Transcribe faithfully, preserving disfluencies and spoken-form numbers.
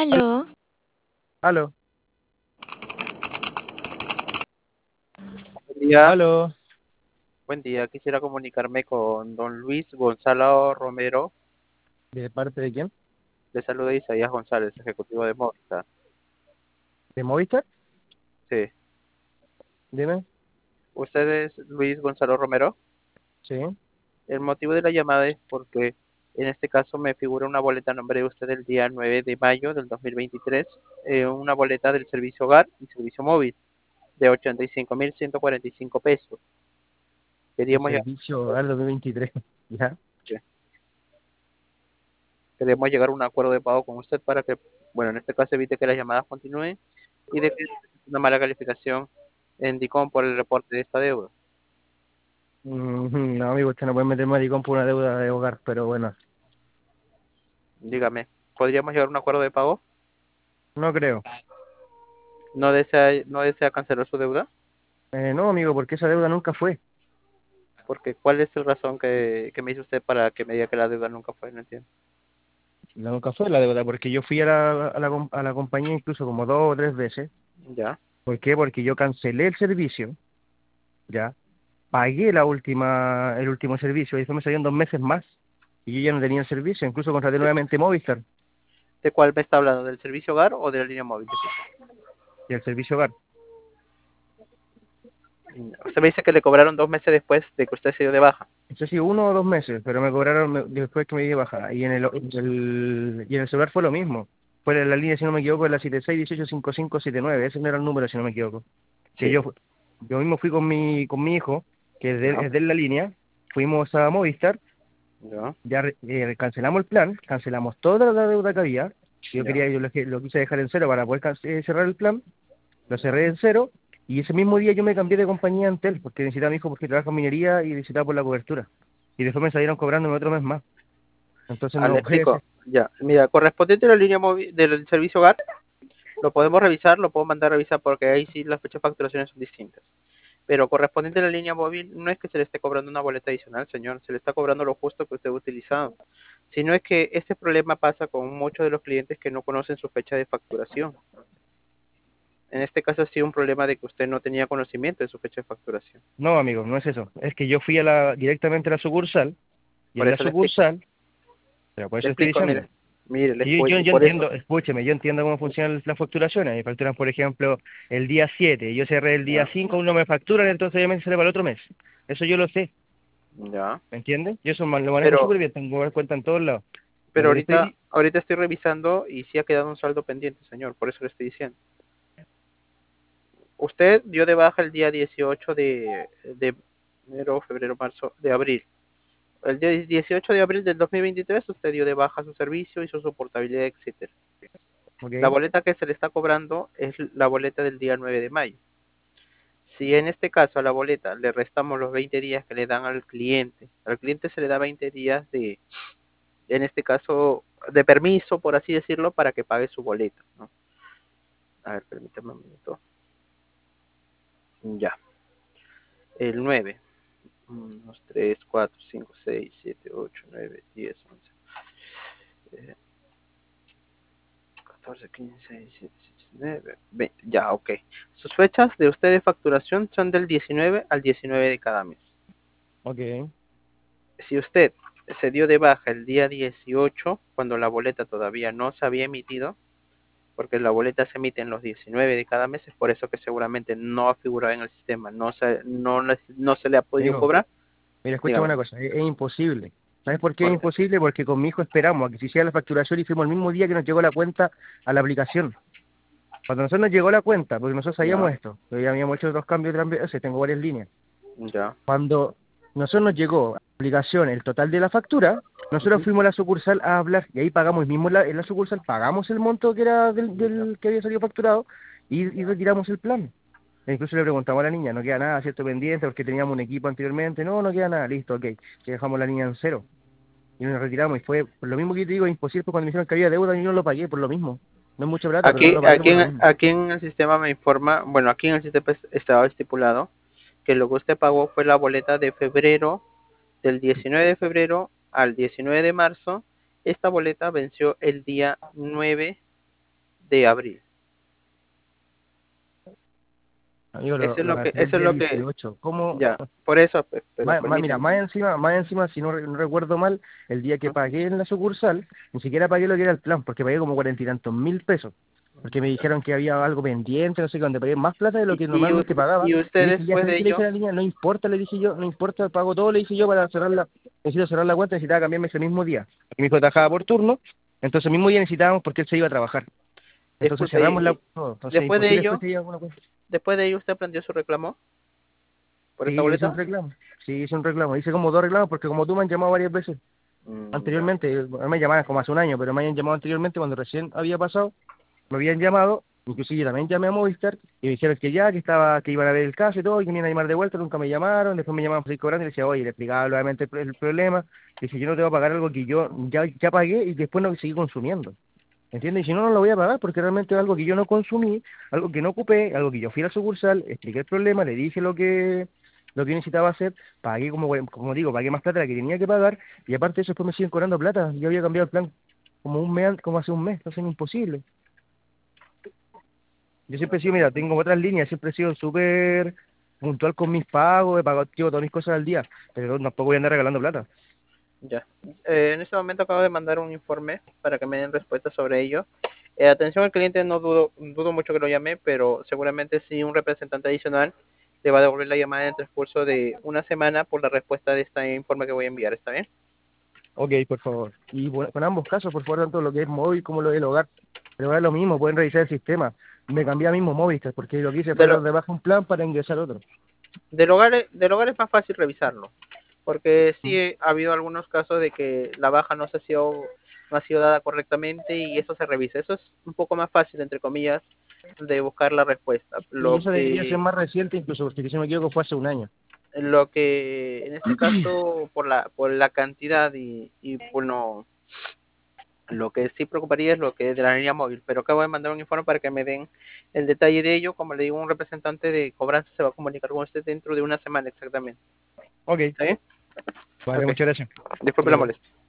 Aló, Aló, Buen día, aló. buen día. Quisiera comunicarme con don Luis Gonzalo Romero. ¿De parte de quién? Le saluda Isaías González, ejecutivo de Movistar. ¿De Movistar? Sí. Dime. ¿Usted es Luis Gonzalo Romero? Sí. El motivo de la llamada es porque en este caso me figura una boleta a nombre de usted el día nueve de mayo del dos mil veintitrés, eh, una boleta del servicio hogar y servicio móvil de ochenta y cinco mil ciento cuarenta y cinco pesos. El Queríamos, lle- servicio al dos mil veintitrés. ¿Ya? queremos llegar a un acuerdo de pago con usted para que, bueno, en este caso evite que las llamadas continúen y de que una mala calificación en DICOM por el reporte de esta deuda. Mm, no, amigo, usted no puede meter maricón por una deuda de hogar, pero bueno, Dígame, ¿podríamos llegar a un acuerdo de pago? no creo. ¿No desea, no desea cancelar su deuda? Eh, no, amigo, porque esa deuda nunca fue. Porque ¿cuál es la razón que, que me dice usted para que me diga que la deuda nunca fue? No entiendo. La nunca fue la deuda, porque yo fui a la, a la, com- a la compañía incluso como dos o tres veces. Ya, ¿Por qué? Porque yo cancelé el servicio, ¿ya? Pagué la última, el último servicio y eso me salieron dos meses más. Y yo ya no tenía el servicio, incluso contraté ¿De, nuevamente Movistar de cuál me está hablando? ¿Del servicio hogar o de la línea móvil? y el servicio hogar. Usted me dice que le cobraron dos meses después de que usted se dio de baja. Eso sí, uno o dos meses, pero me cobraron me- después que me di de baja. Y en el, el- y en el celular fue lo mismo. Fue la línea, si no me equivoco, la siete seis uno ocho cinco cinco siete nueve. Ese no era el número, si no me equivoco. Que Sí, yo fu- yo mismo fui con mi con mi hijo, que es de, ya, es de la línea, fuimos a Movistar, ya, ya re- eh, cancelamos el plan, cancelamos toda la deuda que había. Yo ya. quería, yo lo, que- lo quise dejar en cero para poder can- eh, cerrar el plan, lo cerré en cero. Y ese mismo día yo me cambié de compañía a Entel, porque necesitaba a mi hijo porque trabaja en minería y necesitaba por la cobertura. Y después me salieron cobrándome otro mes más. Entonces Ah, le no puede ser. explico. Ya, mira, correspondiente a la línea móvil del servicio hogar, lo podemos revisar, lo puedo mandar a revisar porque ahí sí las fechas de facturación son distintas. Pero correspondiente a la línea móvil, no es que se le esté cobrando una boleta adicional, señor, se le está cobrando lo justo que usted ha utilizado. Sino es que este problema pasa con muchos de los clientes que no conocen su fecha de facturación. En este caso ha sido un problema de que usted no tenía conocimiento de su fecha de facturación. No, amigo, no es eso. Es que yo fui a la, directamente a la sucursal y Por en la eso le explico. sucursal, pero por Le eso le estoy explico, diciendo. mire, mire, le Y yo, yo, explico, yo por eso. entiendo, escúcheme, yo entiendo cómo funcionan las facturaciones. Me facturan, por ejemplo, el día siete, yo cerré el día Ya, cinco, no me facturan, entonces obviamente sale para el otro mes. Eso yo lo sé, ya. ¿me entiendes? Yo eso ma- lo manejo Pero, súper bien, tengo cuenta en todos lados. Lo pero que le estoy ahorita, di- ahorita estoy revisando y sí ha quedado un saldo pendiente, señor, por eso le estoy diciendo. Usted dio de baja el día dieciocho de, de enero, febrero, marzo, de abril. El día dieciocho de abril del dos mil veintitrés usted dio de baja su servicio, hizo su portabilidad, etcétera. La Ok. boleta que se le está cobrando es la boleta del día nueve de mayo. Si en este caso a la boleta le restamos los veinte días que le dan al cliente, al cliente se le da veinte días de, en este caso, de permiso, por así decirlo, para que pague su boleta, ¿no? A ver, permítame un minuto. Ya. El nueve. uno, dos, tres, cuatro, cinco, seis, siete, ocho, nueve, diez, once. Eh, catorce, quince, diecisiete, diecinueve, veinte. Ya, ok. Sus fechas de usted de facturación son del diecinueve al diecinueve de cada mes. Ok. Si usted se dio de baja el día dieciocho, cuando la boleta todavía no se había emitido, porque la boleta se emite en los diecinueve de cada mes, es por eso que seguramente no ha figurado en el sistema, no se, no, no se le ha podido Amigo, cobrar. mira, escúchame Dígame, una cosa, es, es imposible. ¿Sabes por qué es ¿por qué? imposible? Porque con mi hijo esperamos a que se hiciera la facturación y fuimos el mismo día que nos llegó la cuenta a la aplicación. Cuando nosotros nos llegó la cuenta, porque nosotros Ya, sabíamos esto, que ya habíamos hecho dos cambios de veces, tengo varias líneas. ya. Cuando nosotros nos llegó a la aplicación el total de la factura, nosotros Ujú. fuimos a la sucursal a hablar y ahí pagamos mismo en la, en la sucursal, pagamos el monto que era del, Ya. del que había salido facturado y, y retiramos el plan. E incluso le preguntamos a la niña, no queda nada, ¿cierto? Pendiente, porque teníamos un equipo anteriormente. No, no queda nada, listo, ok. Que dejamos la niña en cero. Y nos retiramos. Y fue, por lo mismo que te digo, imposible, porque cuando me dijeron que había deuda, yo no lo pagué por lo mismo. No es mucha plata, pero no Aquí, lo pagué aquí, por lo en, mismo. aquí en el sistema me informa, bueno, aquí en el sistema estaba estipulado que lo que usted pagó fue la boleta de febrero, del diecinueve de febrero al diecinueve de marzo. Esta boleta venció el día nueve, de abril. Amigo, lo, Eso es lo lo que, cancelé el eso es día lo que, dieciocho. ¿Cómo? ya, por eso, pues, pero Más, más- mira, permíteme. más encima, más encima, si no, re- no recuerdo mal, el día que Ujú. pagué en la sucursal, ni siquiera pagué lo que era el plan, porque pagué como cuarenta y tantos mil pesos, porque me dijeron que había algo pendiente, no sé qué, donde pagué más plata de lo Y, que y, us- normalmente pagaba, y y usted dije, ya después sabes de qué le dije ello, a la niña, no importa, le dije yo, no importa, pago todo, le dije yo para cerrar la, necesito cerrar la cuenta, necesitaba cambiarme ese mismo día, porque mi hijo trabajaba por turno, entonces el mismo día necesitábamos porque él se iba a trabajar, entonces disculpe, cerramos la, y- no, entonces después de imposible después ello, que haya alguna cosa. después de ello usted planteó su reclamo por esta Sí, yo hice un boleta. reclamo, sí, hice un reclamo, hice como dos reclamos, porque como tú me han llamado varias veces, Mm, ya. anteriormente, no me llamaban como hace un año, pero me habían llamado anteriormente cuando recién había pasado, me habían llamado, inclusive yo también llamé a Movistar y me dijeron que ya, que estaba, que iban a ver el caso y todo, y que me iban a llamar de vuelta, nunca me llamaron, después me llamaban para ir cobrando y le decía, oye, le explicaba nuevamente el, pro- el problema, dice, yo no te voy a pagar algo que yo ya, ya pagué y después no seguí consumiendo. ¿Entiendes? Y si no, no lo voy a pagar porque realmente es algo que yo no consumí, algo que no ocupé, algo que yo fui a la sucursal, expliqué el problema, le dije lo que lo que necesitaba hacer, pagué como, como digo, pagué más plata de la que tenía que pagar y aparte de eso después me siguen cobrando plata. Yo había cambiado el plan como un mes, an- como hace un mes, entonces es imposible. Yo siempre he sido, mira, tengo otras líneas, siempre he sido súper puntual con mis pagos, he pagado tío, todas mis cosas al día, pero tampoco voy a andar regalando plata. Ya. Eh, en este momento acabo de mandar un informe para que me den respuesta sobre ello. Eh, atención al cliente, no dudo, dudo mucho que lo llame, pero seguramente sí un representante adicional le va a devolver la llamada en el transcurso de una semana por la respuesta de este informe que voy a enviar. ¿Está bien? Ok, por favor. Y bueno, con ambos casos, por favor, tanto lo que es móvil como lo del hogar. El hogar es lo mismo, pueden revisar el sistema. Me cambié a mismo Movistar porque lo que hice fue De dar lo, de baja un plan para ingresar otro. del, hogar, del hogar es más fácil revisarlo, porque Mm. sí ha habido algunos casos de que la baja no, se ha sido, no ha sido dada correctamente y eso se revisa. Eso es un poco más fácil, entre comillas, de buscar la respuesta. Y Lo eso debería ser que más reciente, incluso porque si no me equivoco fue hace un año. lo que en este caso por la por la cantidad y, y bueno, lo que sí preocuparía es lo que es de la línea móvil, pero acabo de mandar un informe para que me den el detalle de ello. Como le digo, un representante de cobranza se va a comunicar con usted dentro de una semana exactamente. Ok, ¿Está bien? vale, Ok, muchas gracias. Hasta disculpe la luego. molestia.